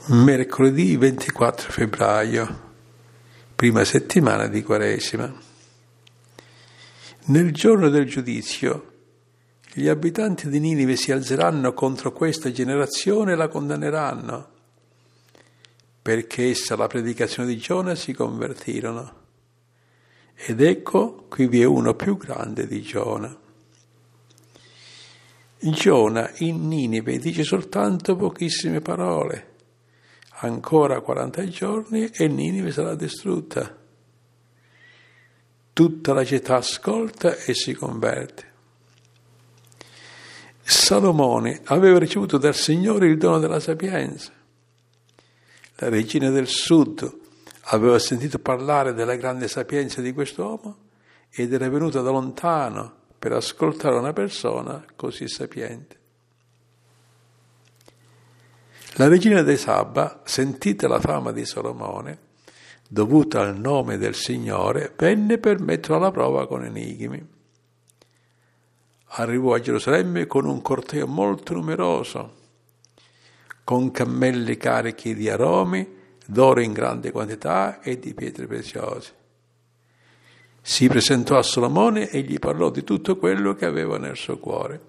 Mercoledì 24 febbraio, prima settimana di Quaresima. Nel giorno del giudizio, gli abitanti di Ninive si alzeranno contro questa generazione e la condanneranno, perché essa alla predicazione di Giona si convertirono. Ed ecco, qui vi è uno più grande di Giona. Giona in Ninive dice soltanto pochissime parole. Ancora 40 giorni e Ninive sarà distrutta. Tutta la città ascolta e si converte. Salomone aveva ricevuto dal Signore il dono della sapienza. La regina del sud aveva sentito parlare della grande sapienza di quest'uomo ed era venuta da lontano per ascoltare una persona così sapiente. La regina dei Saba, sentita la fama di Salomone, dovuta al nome del Signore, venne per metterlo alla prova con enigmi. Arrivò a Gerusalemme con un corteo molto numeroso, con cammelli carichi di aromi, d'oro in grande quantità e di pietre preziose. Si presentò a Salomone e gli parlò di tutto quello che aveva nel suo cuore.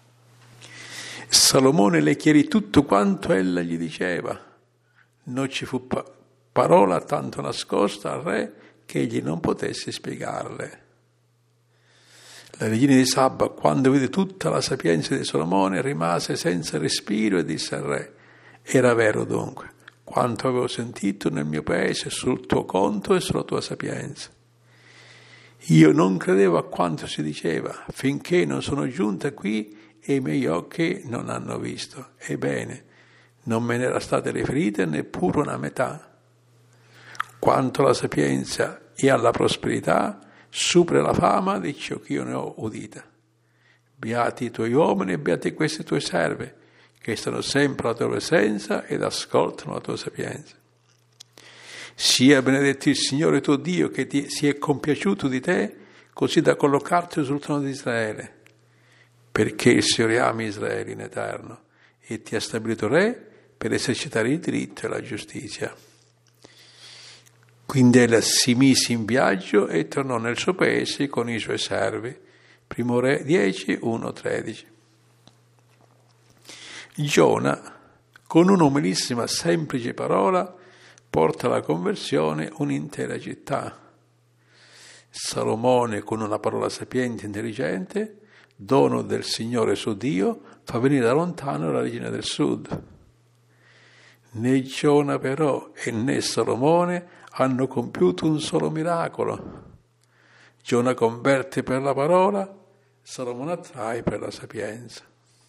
Salomone le chiarì tutto quanto ella gli diceva. Non ci fu parola tanto nascosta al re che egli non potesse spiegarle. La regina di Saba, quando vide tutta la sapienza di Salomone, rimase senza respiro e disse al re: era vero dunque quanto avevo sentito nel mio paese sul tuo conto e sulla tua sapienza. Io non credevo a quanto si diceva finché non sono giunta qui e i miei occhi non hanno visto. Ebbene, non me ne era stata riferita neppure una metà. Quanto alla sapienza e alla prosperità, supera la fama di ciò che io ne ho udita. Beati i tuoi uomini e beati queste tue serve, che stanno sempre alla tua presenza ed ascoltano la tua sapienza. Sia benedetto il Signore tuo Dio, che si è compiaciuto di te, così da collocarti sul trono di Israele. Perché il Signore ama Israele in eterno e ti ha stabilito re per esercitare il diritto e la giustizia. Quindi ella si mise in viaggio e tornò nel suo paese con i suoi servi. Primo Re 10, 1, 13. Giona, con un'umilissima semplice parola, porta alla conversione un'intera città. Salomone, con una parola sapiente e intelligente, dono del Signore suo Dio, fa venire da lontano la regina del sud. Né Giona però e né Salomone hanno compiuto un solo miracolo. Giona converte per la parola, Salomone attrae per la sapienza.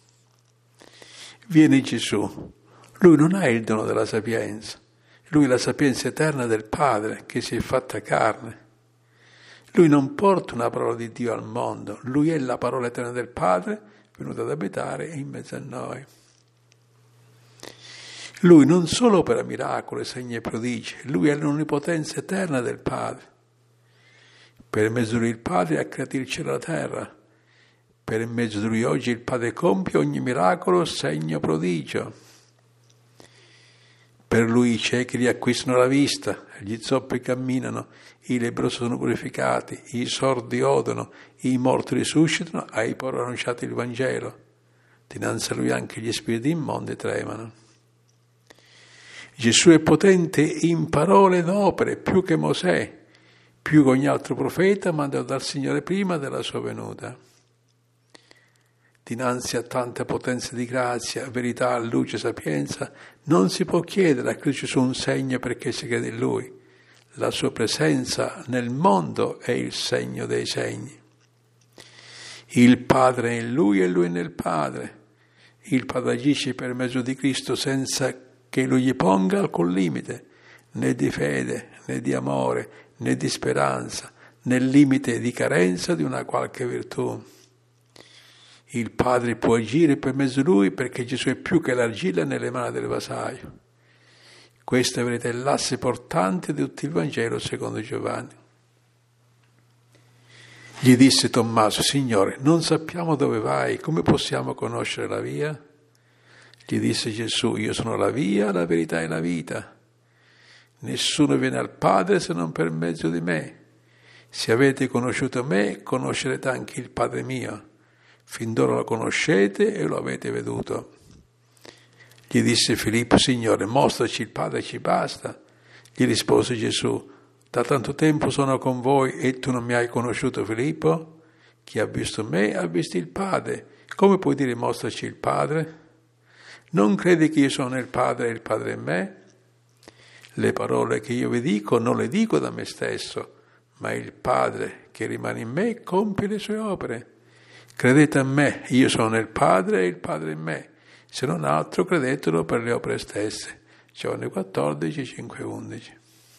Viene Gesù, lui non ha il dono della sapienza, lui è la sapienza eterna del Padre che si è fatta carne. Lui non porta una parola di Dio al mondo, lui è la parola eterna del Padre venuta ad abitare in mezzo a noi. Lui non solo opera miracoli, segni e prodigi, lui è l'onnipotenza eterna del Padre. Per mezzo di lui il Padre ha creato il cielo e la terra. Per mezzo di lui oggi il Padre compie ogni miracolo, segno, prodigio. Per lui i ciechi riacquistano la vista, gli zoppi camminano, i lebbrosi sono purificati, i sordi odono, i morti risuscitano, ai poveri annunciato il Vangelo. Dinanzi a lui anche gli spiriti immondi tremano. Gesù è potente in parole ed opere, più che Mosè, più che ogni altro profeta mandato dal Signore prima della sua venuta. Dinanzi a tanta potenza di grazia, verità, luce, sapienza, non si può chiedere a Cristo Gesù un segno perché si crede in Lui. La sua presenza nel mondo è il segno dei segni. Il Padre è in Lui e Lui nel Padre. Il Padre agisce per mezzo di Cristo senza che Lui gli ponga alcun limite, né di fede, né di amore, né di speranza, nel limite di carenza di una qualche virtù. Il Padre può agire per mezzo di Lui perché Gesù è più che l'argilla nelle mani del vasaio. Questa verità è l'asse portante di tutto il Vangelo secondo Giovanni. Gli disse Tommaso: Signore, non sappiamo dove vai, come possiamo conoscere la via? Gli disse Gesù: io sono la via, la verità e la vita. Nessuno viene al Padre se non per mezzo di me. Se avete conosciuto me, conoscerete anche il Padre mio. Fin d'ora lo conoscete e lo avete veduto. Gli disse Filippo: Signore, mostraci il Padre, ci basta. Gli rispose Gesù: da tanto tempo sono con voi e tu non mi hai conosciuto, Filippo? Chi ha visto me ha visto il Padre. Come puoi dire mostraci il Padre? Non credi che io sono nel Padre e il Padre in me? Le parole che io vi dico non le dico da me stesso, ma il Padre che rimane in me compie le sue opere. Credete a me, io sono nel Padre e il Padre in me. Se non altro, credetelo per le opere stesse. Giovanni 14, 5, 11.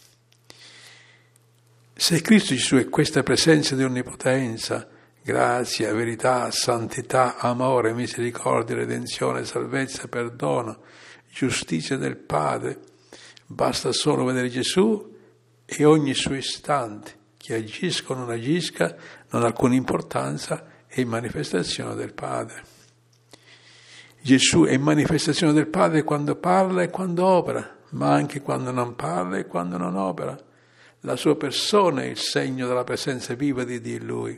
Se Cristo Gesù è questa presenza di onnipotenza, grazia, verità, santità, amore, misericordia, redenzione, salvezza, perdono, giustizia del Padre, basta solo vedere Gesù e ogni suo istante, che agisca o non agisca, non ha alcuna importanza, è manifestazione del Padre. Gesù è manifestazione del Padre quando parla e quando opera, ma anche quando non parla e quando non opera. La sua persona è il segno della presenza viva di Dio in lui.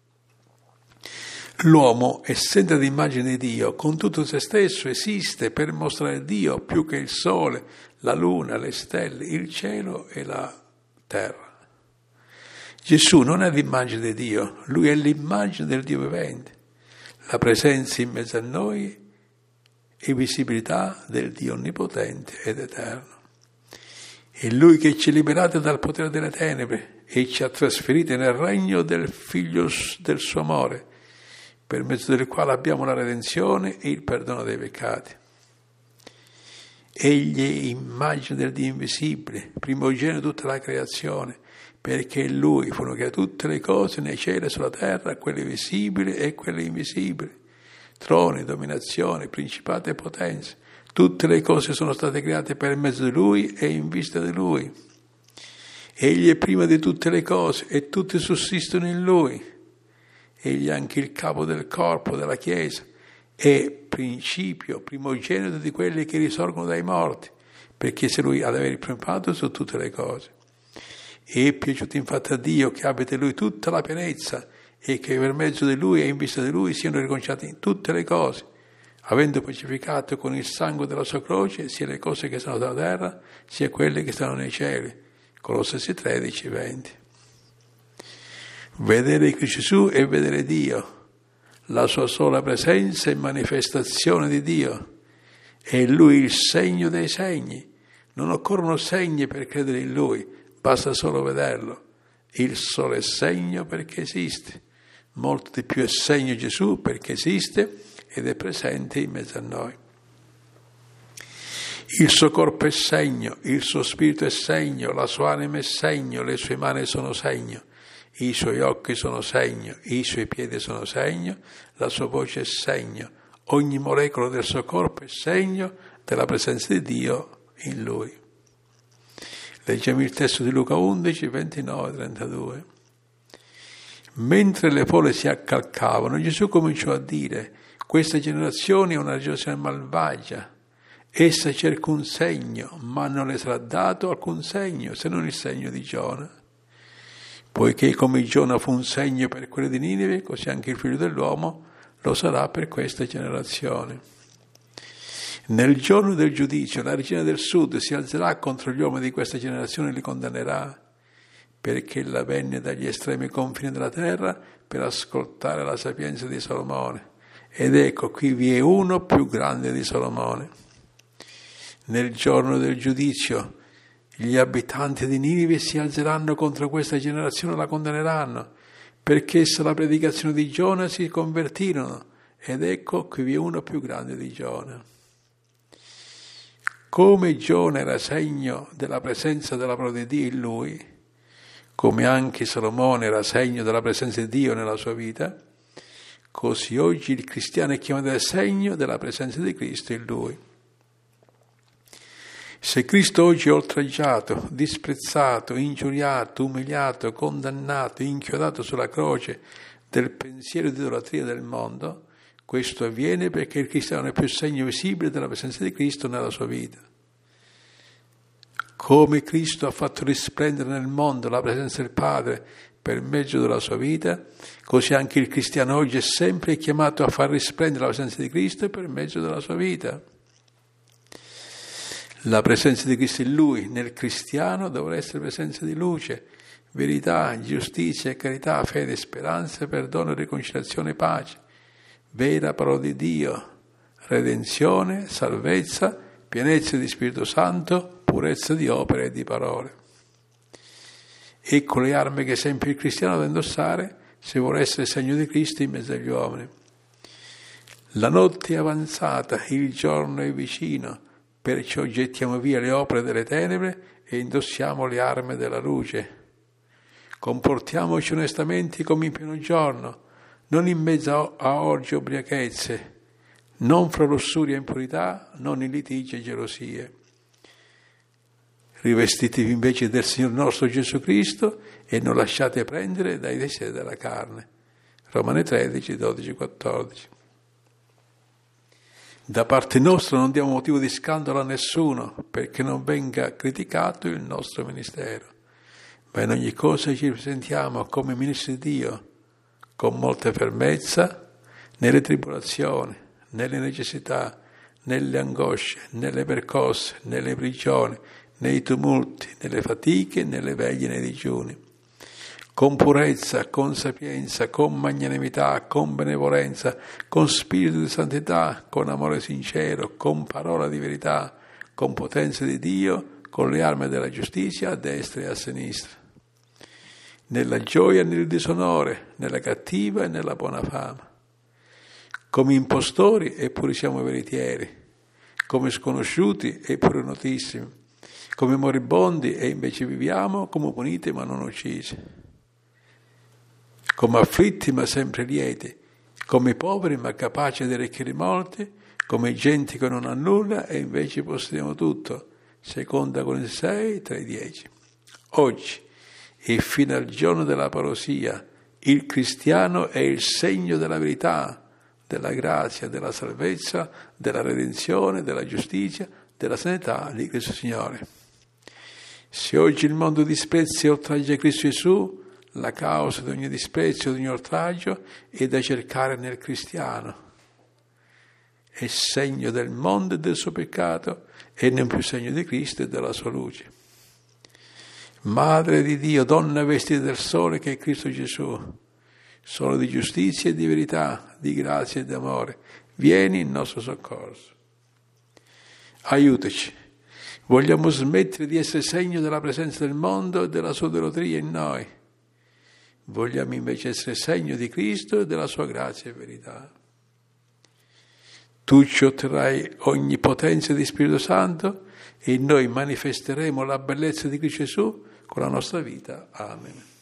L'uomo, essendo l'immagine di Dio, con tutto se stesso esiste per mostrare Dio più che il sole, la luna, le stelle, il cielo e la terra. Gesù non è l'immagine di Dio, lui è l'immagine del Dio vivente, la presenza in mezzo a noi e visibilità del Dio onnipotente ed eterno. È Lui che ci ha liberati dal potere delle tenebre e ci ha trasferiti nel regno del Figlio del suo amore, per mezzo del quale abbiamo la redenzione e il perdono dei peccati. Egli è immagine del Dio invisibile, primogenito di tutta la creazione, perché in Lui furono create tutte le cose nei cieli e sulla terra, quelle visibili e quelle invisibili, troni, dominazioni, principati e potenze. Tutte le cose sono state create per mezzo di Lui e in vista di Lui. Egli è prima di tutte le cose e tutte sussistono in Lui. Egli è anche il capo del corpo, della Chiesa, è principio, primogenito di quelli che risorgono dai morti, perché se Lui ha ad avere il primato su tutte le cose. È piaciuto infatti a Dio che abita in Lui tutta la pienezza e che per mezzo di Lui e in vista di Lui siano riconciliate in tutte le cose, avendo pacificato con il sangue della sua croce sia le cose che sono sulla terra, sia quelle che stanno nei cieli. Colossesi 13, 20. Vedere Cristo Gesù è vedere Dio, la sua sola presenza e manifestazione di Dio. È Lui il segno dei segni. Non occorrono segni per credere in Lui, basta solo vederlo. Il solo è segno perché esiste. Molto di più è segno Gesù perché esiste ed è presente in mezzo a noi. Il suo corpo è segno, il suo spirito è segno, la sua anima è segno, le sue mani sono segno, i suoi occhi sono segno, i suoi piedi sono segno, la sua voce è segno, ogni molecola del suo corpo è segno della presenza di Dio in lui. Leggiamo il testo di Luca 11, 29, 32. Mentre le folle si accalcavano, Gesù cominciò a dire: questa generazione è una generazione malvagia. Essa cerca un segno, ma non le sarà dato alcun segno, se non il segno di Giona. Poiché come Giona fu un segno per quelli di Ninive, così anche il Figlio dell'uomo lo sarà per questa generazione. Nel giorno del giudizio, la regina del sud si alzerà contro gli uomini di questa generazione e li condannerà, perché ella venne dagli estremi confini della terra per ascoltare la sapienza di Solomone. Ed ecco, qui vi è uno più grande di Solomone. Nel giorno del giudizio, gli abitanti di Ninive si alzeranno contro questa generazione e la condanneranno, perché essa la predicazione di Giona si convertirono. Ed ecco, qui vi è uno più grande di Giona. Come Giona era segno della presenza della parola di Dio in lui, come anche Salomone era segno della presenza di Dio nella sua vita, così oggi il cristiano è chiamato al segno della presenza di Cristo in lui. Se Cristo oggi è oltraggiato, disprezzato, ingiuriato, umiliato, condannato, inchiodato sulla croce del pensiero di idolatria del mondo, Questo avviene perché il cristiano è più segno visibile della presenza di Cristo nella sua vita. Come Cristo ha fatto risplendere nel mondo la presenza del Padre per mezzo della sua vita, così anche il cristiano oggi è sempre chiamato a far risplendere la presenza di Cristo per mezzo della sua vita. La presenza di Cristo in lui, nel cristiano, dovrà essere presenza di luce, verità, giustizia e carità, fede, speranza, perdono, riconciliazione, pace, vera parola di Dio, redenzione, salvezza, pienezza di Spirito Santo, purezza di opere e di parole. Ecco le armi che sempre il cristiano deve indossare se vuole essere segno di Cristo in mezzo agli uomini. La notte è avanzata, il giorno è vicino, perciò gettiamo via le opere delle tenebre e indossiamo le armi della luce. Comportiamoci onestamente come in pieno giorno, non in mezzo a orge e ubriachezze, non fra lussuria e impurità, non in litigi e gelosie. Rivestitevi invece del Signore nostro Gesù Cristo e non lasciate prendere dai desideri della carne. Romani 13, 12, 14. Da parte nostra non diamo motivo di scandalo a nessuno, perché non venga criticato il nostro ministero. Ma in ogni cosa ci presentiamo come ministri di Dio, con molta fermezza, nelle tribolazioni, nelle necessità, nelle angosce, nelle percosse, nelle prigioni, nei tumulti, nelle fatiche, nelle veglie, nei digiuni. Con purezza, con sapienza, con magnanimità, con benevolenza, con spirito di santità, con amore sincero, con parola di verità, con potenza di Dio, con le armi della giustizia a destra e a sinistra. Nella gioia e nel disonore, nella cattiva e nella buona fama. Come impostori eppure siamo veritieri, come sconosciuti eppure notissimi, come moribondi e invece viviamo, come puniti ma non uccisi, come afflitti ma sempre lieti, come poveri ma capaci di arricchire molti, come gente che non ha nulla e invece possediamo tutto. Seconda Corinzi 6, 3-10. Oggi e fino al giorno della parousia, il cristiano è il segno della verità, della grazia, della salvezza, della redenzione, della giustizia, della sanità di Cristo Signore. Se oggi il mondo disprezza e oltraggia Cristo Gesù, la causa di ogni disprezzo e di ogni oltraggio è da cercare nel cristiano. È segno del mondo e del suo peccato e non più segno di Cristo e della sua luce. Madre di Dio, donna vestita del sole che è Cristo Gesù, solo di giustizia e di verità, di grazia e di amore, vieni in nostro soccorso. Aiutaci. Vogliamo smettere di essere segno della presenza del mondo e della sua idolatria in noi. Vogliamo invece essere segno di Cristo e della sua grazia e verità. Tu ci otterrai ogni potenza di Spirito Santo e noi manifesteremo la bellezza di Cristo Gesù con la nostra vita. Amen.